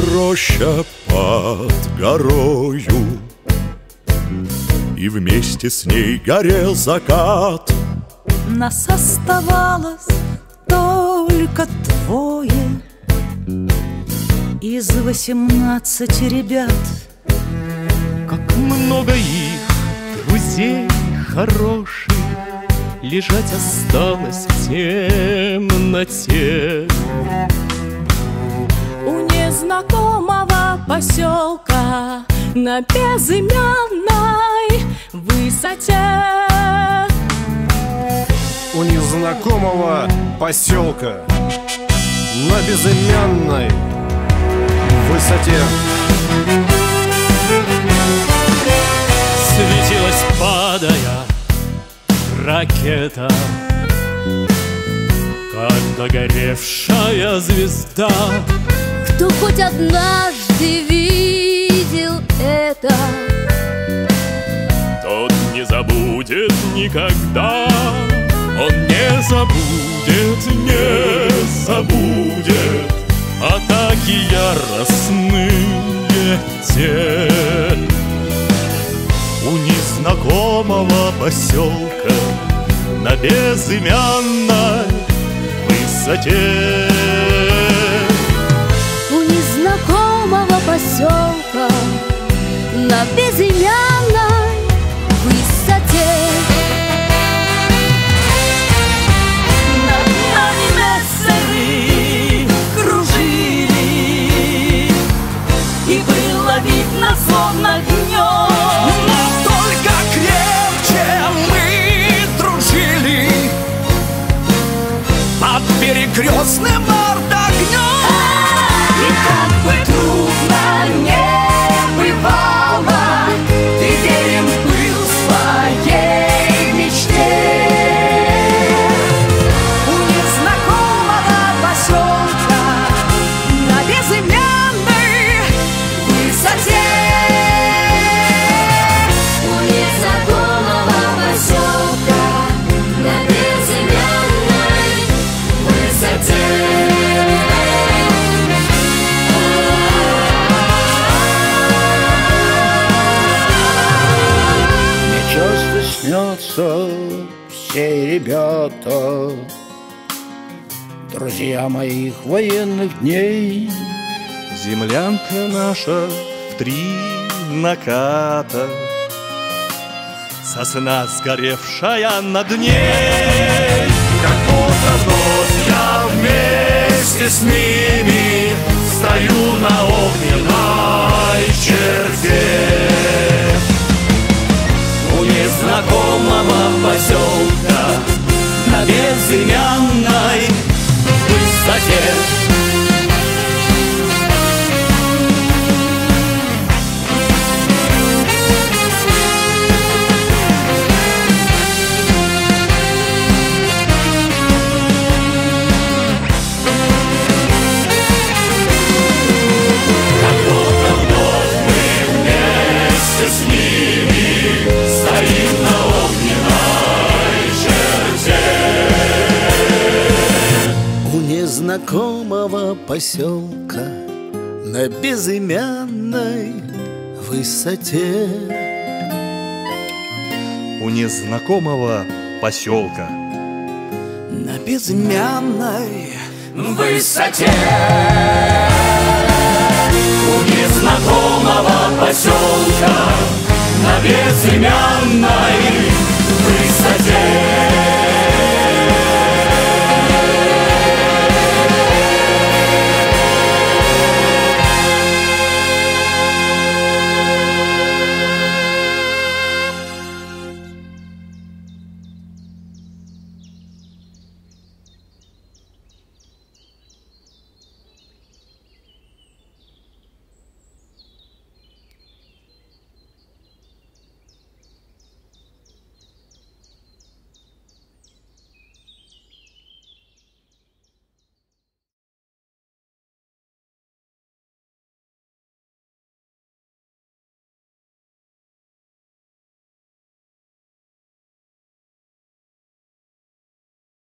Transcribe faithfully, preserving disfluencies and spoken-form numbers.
роща под горою, и вместе с ней горел закат. Нас оставалось только двое из восемнадцати ребят. Как много их, друзей хороших, лежать осталось в темноте. У незнакомого поселка на безымянной высоте. У незнакомого поселка на безымянной высоте светилась, падая, ракета, как догоревшая звезда. Кто хоть однажды видел это, тот не забудет никогда. Он не забудет, не забудет атаки яростные те. У незнакомого поселка на безымянной высоте. У незнакомого поселка на безымянной высоте. Над нами мессеры кружили, и было видно словно днем. Но только крепче мы дружили под перекрестным артогнем. И как бы трудно не бывало, ты верен был своей мечте. У незнакомого поселка на безымянной высоте. У незнакомого поселка на безымянной высоте. Мне часто снятся все ребята, друзья моих военных дней. Землянка наша в три наката, сосна сгоревшая над ней. как будто вновь я вместе с ними стою на огненной черте. У незнакомого поселка на безымянной высоте. Знакомого поселка на безымянной высоте. У незнакомого поселка На безымянной высоте. У незнакомого поселка на безымянной